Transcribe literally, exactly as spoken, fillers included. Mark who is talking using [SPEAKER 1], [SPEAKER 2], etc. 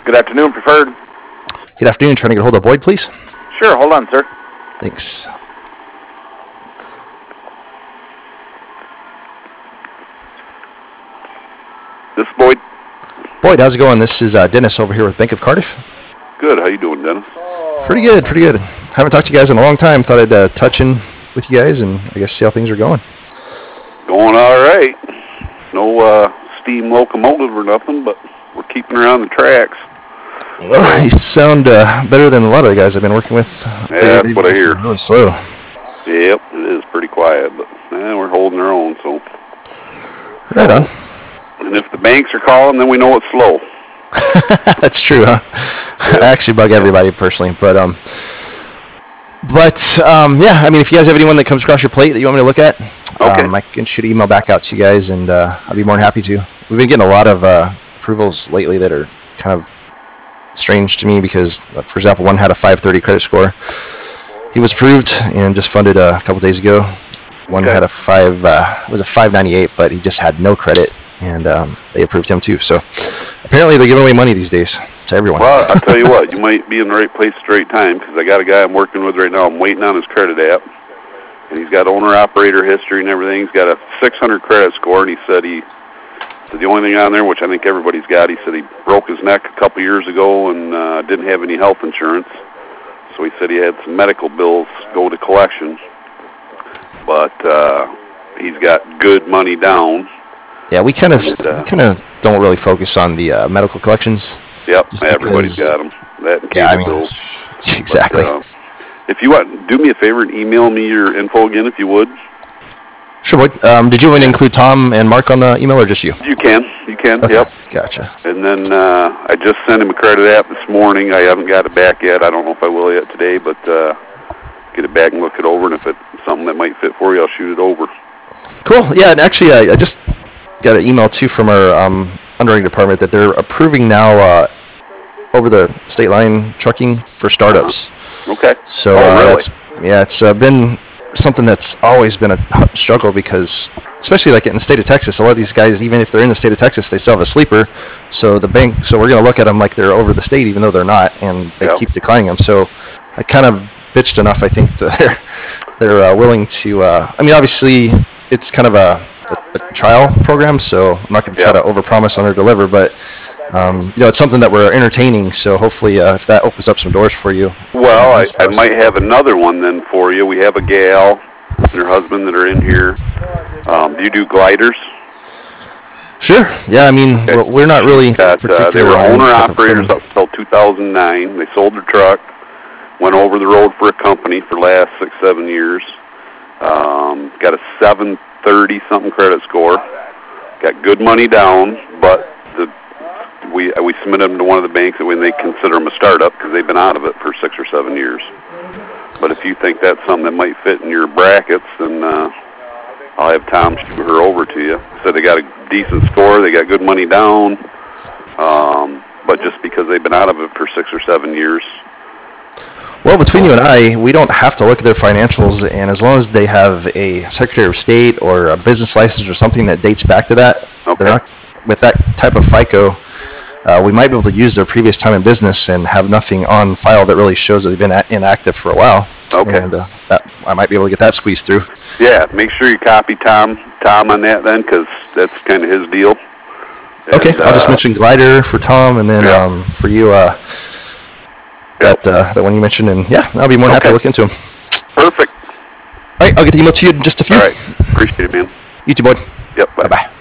[SPEAKER 1] Good afternoon, Preferred.
[SPEAKER 2] Good afternoon. Trying to get a hold of Boyd, please.
[SPEAKER 1] Sure, hold on, sir.
[SPEAKER 2] Thanks.
[SPEAKER 1] This is Boyd.
[SPEAKER 2] Boyd, how's it going? This is uh, Dennis over here with Bank of Cardiff.
[SPEAKER 1] Good. How you doing, Dennis?
[SPEAKER 2] Pretty good, pretty good. Haven't talked to you guys in a long time. Thought I'd uh, touch in with you guys and I guess see how things are going.
[SPEAKER 1] Going all right. No uh, steam locomotive or nothing, but we're keeping her on the tracks.
[SPEAKER 2] Well, you sound uh, better than a lot of the guys I've been working with.
[SPEAKER 1] Yeah,
[SPEAKER 2] they,
[SPEAKER 1] that's
[SPEAKER 2] they
[SPEAKER 1] what I hear.
[SPEAKER 2] Really slow.
[SPEAKER 1] Yep, it is pretty quiet, but eh, we're holding our own. So.
[SPEAKER 2] Right on.
[SPEAKER 1] And if the banks are calling, then we know it's slow.
[SPEAKER 2] That's true, huh?
[SPEAKER 1] Yep.
[SPEAKER 2] I actually bug everybody personally, but um, but um, yeah. I mean, if you guys have anyone that comes across your plate that you want me to look at,
[SPEAKER 1] okay.
[SPEAKER 2] um, I can shoot an email back out to you guys, and uh, I'll be more than happy to. We've been getting a lot of uh, approvals lately that are kind of strange to me because, for example, one had a five thirty credit score. He was approved and just funded uh, a couple days ago. One
[SPEAKER 1] okay.
[SPEAKER 2] had a five, uh, was a five ninety-eight, but he just had no credit, and um, they approved him too. So apparently they're giving away money these days to everyone.
[SPEAKER 1] Well, I'll tell you what, you might be in the right place at the right time because I got a guy I'm working with right now. I'm waiting on his credit app, and he's got owner-operator history and everything. He's got a six hundred credit score, and he said he said the only thing on there, which I think everybody's got, he said he broke his neck a couple years ago and uh, didn't have any health insurance. So he said he had some medical bills go to collection, but uh, he's got good money down.
[SPEAKER 2] Yeah, we kind of
[SPEAKER 1] and, uh,
[SPEAKER 2] we kind of don't really focus on the uh, medical collections.
[SPEAKER 1] Yep, everybody's got them. That and
[SPEAKER 2] yeah, I mean,
[SPEAKER 1] bills.
[SPEAKER 2] exactly.
[SPEAKER 1] But, uh, if you want, do me a favor and email me your info again, if you would.
[SPEAKER 2] Sure, Boyd. Um, did you want to include Tom and Mark on the email, or just you?
[SPEAKER 1] You can. You can,
[SPEAKER 2] Okay.
[SPEAKER 1] Yep.
[SPEAKER 2] Gotcha.
[SPEAKER 1] And then uh, I just sent him a credit app this morning. I haven't got it back yet. I don't know if I will yet today, but uh, get it back and look it over. And if it's something that might fit for you, I'll shoot it over.
[SPEAKER 2] Cool. Yeah, and actually, I, I just got an email, too, from our um, underwriting department that they're approving now uh, over the state line trucking for startups.
[SPEAKER 1] Uh-huh. Okay.
[SPEAKER 2] So,
[SPEAKER 1] oh,
[SPEAKER 2] uh,
[SPEAKER 1] really?
[SPEAKER 2] it's, yeah, it's uh, been something that's always been a struggle because, especially like in the state of Texas, a lot of these guys, even if they're in the state of Texas, they still have a sleeper. So the bank, so we're going to look at them like they're over the state, even though they're not, and they
[SPEAKER 1] Yep.
[SPEAKER 2] keep declining them. So I kind of bitched enough, I think, that they're they're uh, willing to. Uh, I mean, obviously, it's kind of a, a, a trial program, so I'm not going to try
[SPEAKER 1] Yep.
[SPEAKER 2] to overpromise, underdeliver, but. Um, you know, it's something that we're entertaining, so hopefully uh, if that opens up some doors for you.
[SPEAKER 1] Well, I, I might have another one then for you. We have a gal and her husband that are in here. Um, do you do gliders?
[SPEAKER 2] Sure. Yeah, I mean,
[SPEAKER 1] Okay.
[SPEAKER 2] we're, we're not really
[SPEAKER 1] Got, uh, they were
[SPEAKER 2] particular on
[SPEAKER 1] owner-operators
[SPEAKER 2] different
[SPEAKER 1] up until two thousand nine. They sold their truck, went over the road for a company for the last six, seven years. Um, got a seven thirty-something credit score. Got good money down, but the we we submitted them to one of the banks that when they consider them a startup because they've been out of it for six or seven years. But if you think that's something that might fit in your brackets, then uh, I'll have Tom shoot her over to you. So they got a decent score, they got good money down, um, but just because they've been out of it for six or seven years.
[SPEAKER 2] Well, between you and I, we don't have to look at their financials, and as long as they have a Secretary of State or a business license or something that dates back to that,
[SPEAKER 1] Okay.
[SPEAKER 2] they're not, with that type of FICO, uh, we might be able to use their previous time in business and have nothing on file that really shows that they've been at, inactive for a while.
[SPEAKER 1] Okay.
[SPEAKER 2] And uh, that, I might be able to get that squeezed through.
[SPEAKER 1] Yeah, make sure you copy Tom Tom on that then, because that's kind of his deal.
[SPEAKER 2] Okay,
[SPEAKER 1] And,
[SPEAKER 2] I'll just
[SPEAKER 1] uh,
[SPEAKER 2] mention Glider for Tom, and then
[SPEAKER 1] yeah.
[SPEAKER 2] um, for you, uh, that uh, that one you mentioned, and yeah, I'll be more than happy
[SPEAKER 1] Okay.
[SPEAKER 2] to look into them.
[SPEAKER 1] Perfect.
[SPEAKER 2] All right, I'll get the email to you in just a few.
[SPEAKER 1] All right. Appreciate it, man.
[SPEAKER 2] You too, Boyd.
[SPEAKER 1] Yep, bye.
[SPEAKER 2] Bye-bye.